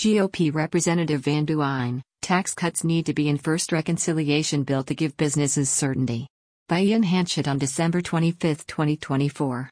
GOP Representative Van Duyn, tax cuts need to be in first reconciliation bill to give businesses certainty. By Ian Hanchett on December 25, 2024.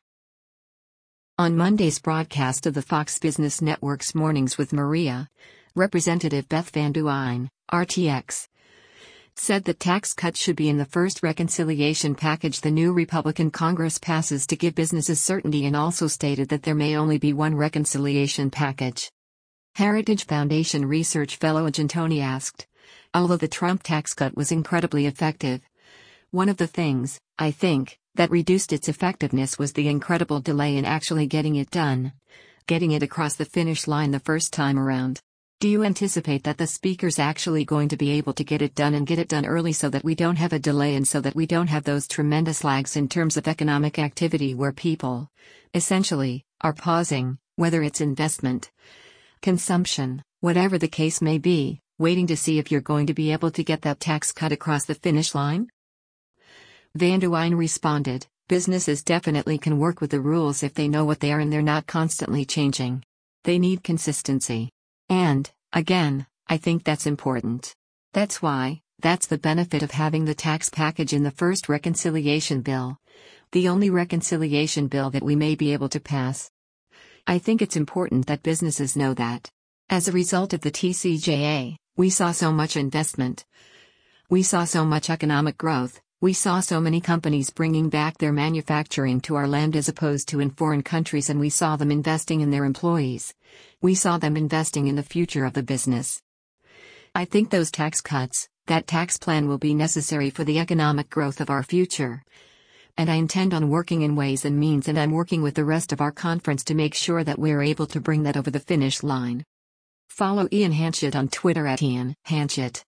On Monday's broadcast of the Fox Business Network's Mornings with Maria, Representative Beth Van Duyn, RTX, said that tax cuts should be in the first reconciliation package the new Republican Congress passes to give businesses certainty, and also stated that there may only be one reconciliation package. Heritage Foundation research fellow Gentoni asked, although the Trump tax cut was incredibly effective, one of the things, I think, that reduced its effectiveness was the incredible delay in actually getting it done. Getting it across the finish line the first time around. Do you anticipate that the speaker's actually going to be able to get it done and get it done early so that we don't have a delay and so that we don't have those tremendous lags in terms of economic activity where people, essentially, are pausing, whether it's investment, consumption, whatever the case may be, waiting to see if you're going to be able to get that tax cut across the finish line? Van Duyn responded, businesses definitely can work with the rules if they know what they are and they're not constantly changing. They need consistency. And, again, I think that's important. That's the benefit of having the tax package in the first reconciliation bill. The only reconciliation bill that we may be able to pass. I think it's important that businesses know that. As a result of the TCJA, we saw so much investment. We saw so much economic growth. We saw so many companies bringing back their manufacturing to our land as opposed to in foreign countries, and we saw them investing in their employees. We saw them investing in the future of the business. I think those tax cuts, that tax plan will be necessary for the economic growth of our future. And I intend on working in ways and means, and I'm working with the rest of our conference to make sure that we're able to bring that over the finish line. Follow Ian Hanchett on Twitter @Ian Hanchett.